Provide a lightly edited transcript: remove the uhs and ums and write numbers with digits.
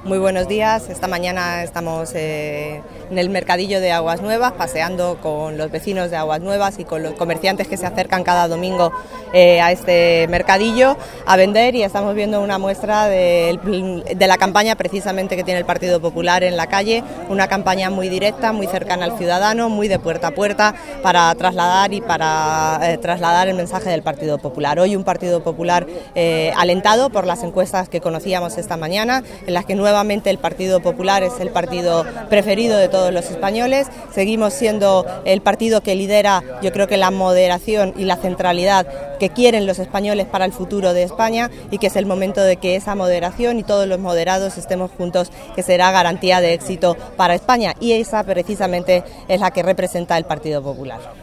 Muy buenos días. Esta mañana estamos en el mercadillo de Aguas Nuevas, paseando con los vecinos de Aguas Nuevas y con los comerciantes que se acercan cada domingo a este mercadillo a vender, y estamos viendo una muestra de la campaña precisamente que tiene el Partido Popular en la calle, una campaña muy directa, muy cercana al ciudadano, muy de puerta a puerta, para trasladar el mensaje del Partido Popular. Hoy un Partido Popular alentado por las encuestas que conocíamos esta mañana, en las que nuevamente el Partido Popular es el partido preferido de todos los españoles. Seguimos siendo el partido que lidera, yo creo, que la moderación y la centralidad que quieren los españoles para el futuro de España, y que es el momento de que esa moderación y todos los moderados estemos juntos, que será garantía de éxito para España, y esa precisamente es la que representa el Partido Popular.